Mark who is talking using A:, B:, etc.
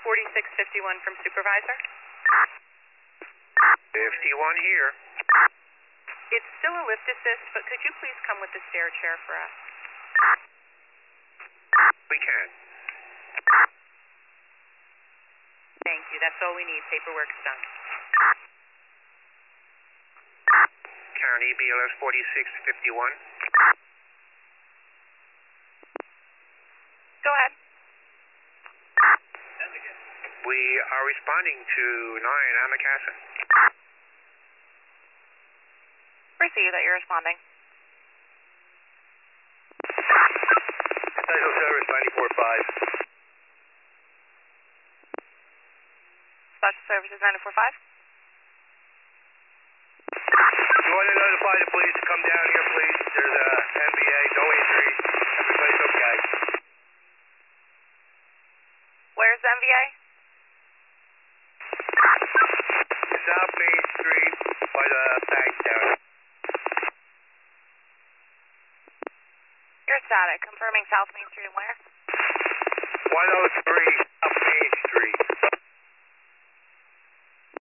A: 4651 from Supervisor.
B: 51 here.
A: It's still a lift assist, but could you please come with the stair chair for us?
B: We can.
A: Thank you. That's all we need. Paperwork's done.
B: County BLS 4651.
A: Go ahead.
B: We are responding to 9 Amacasa.
A: Proceed that you're responding.
B: Special Service 94.5.
A: Special Services 945.
B: You want to notify the police to come down here, please? There's a MVA, no injuries. Everybody's okay.
A: Where's the MVA?
B: South Main Street by the bank down.
A: You're static. Confirming South Main Street and where?
B: 103